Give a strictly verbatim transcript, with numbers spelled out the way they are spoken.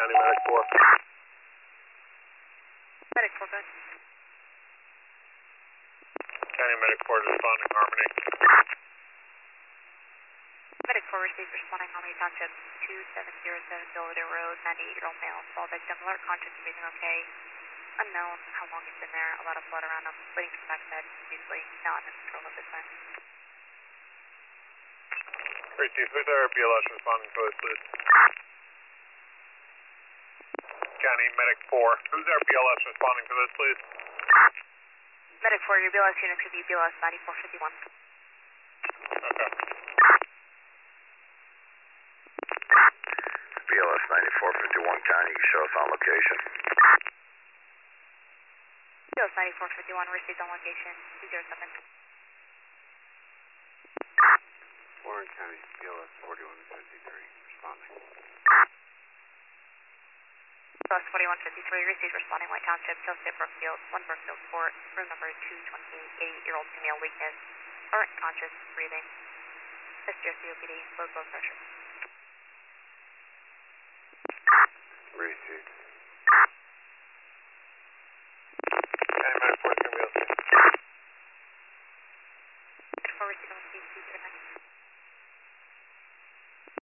County Medic four. Medic four, go ahead. County Medic four is responding, Harmony. Medic four receives responding, Harmony Township, two seven zero seven Belvedere Road, ninety-eight-year-old male, fall victim, alert, conscious, breathing okay. Unknown how long he's been there, a lot of blood around him, bleeding from backside, usually not in control of this time. three two, who's our B L S responding to this, please? County Medic four, who's our B L S responding to this, please? Medic four, your B L S unit could be B L S ninety-four fifty-one. Okay. B L S ninety-four fifty-one County, you show us on location. B L S ninety-four fifty-one, received on location, two zero seven. Warren County, B L S forty-one fifty-three, responding. B L S forty-one fifty-three, received responding, White Township, Tailstate Brookfield, one Brookfield Court, room number two twenty-eight, eighty-eight-year-old female, weakness, current conscious, breathing, S G S C O P D, low blood pressure.